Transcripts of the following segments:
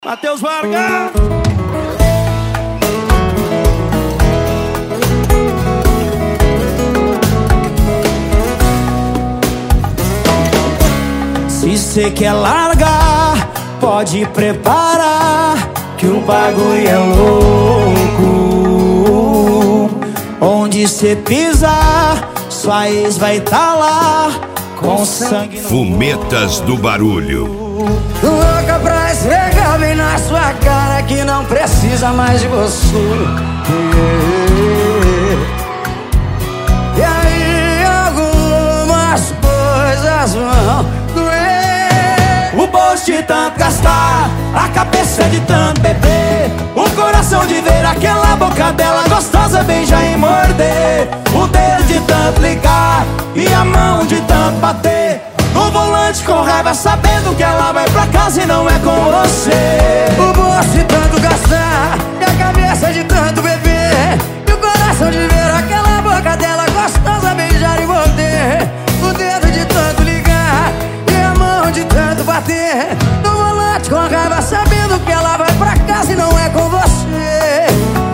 Matheus Vargas. Se cê quer largar, pode preparar, que o bagulho é louco. Onde cê pisar, sua ex vai tá lá, com sangue no Fumetas do Barulho. Louca pra esfregar bem na sua cara que não precisa mais de você. E aí algumas coisas vão doer. o bolso de tanto gastar, a cabeça de tanto beber, o coração de ver aquela boca dela gostosa beijar e morder, o dedo de tanto ligar e a mão de tanto bater no volante com raiva, sabendo que ela vai pra casa e não é com você. O bolso de tanto gastar e a cabeça de tanto beber, e o coração de ver aquela boca dela gostosa beijar e morder, o dedo de tanto ligar e a mão de tanto bater no volante com raiva, sabendo que ela vai pra casa e não é com você.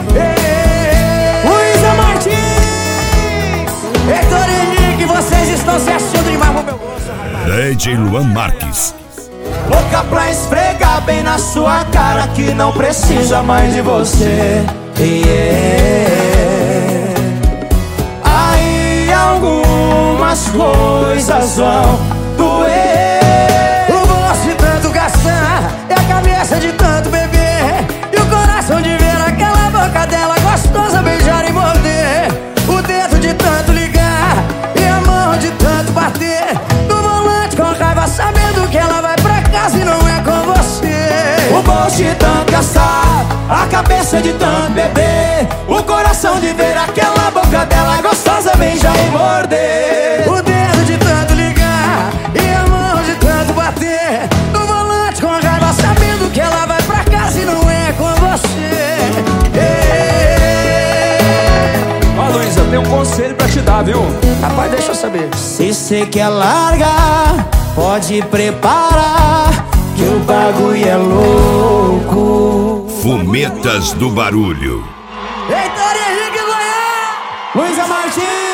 Luísa Martins, Heitor Henrique, vocês estão se achando demais pro meu gosto, rapaz. DJ Luan Marques. louca pra esfregar bem na sua cara que não precisa mais de você. Aí algumas coisas vão doer. O bolso de tanto gastar e a cabeça de tanto beber, e o coração de ver aquela boca dela gostosa beijar e morder, o dedo de tanto ligar e a mão de tanto bater no volante com raiva, sabendo que ela vai pra casa e não é com você. O bolso de tanto gastar, a cabeça de tanto beber, o coração de ver aquela boca dela gostosa beijar e morder, O dedo de tanto ligar e a mão de tanto bater no volante com raiva, sabendo que ela vai pra casa e não é com você. Ó, Luísa, tem um conselho pra te dar, viu? Rapaz, deixa eu saber. Se cê quer largar, pode preparar, que o bagulho é louco. Fumetas do Barulho. Heitor Henrique Goiás! Luísa Martins.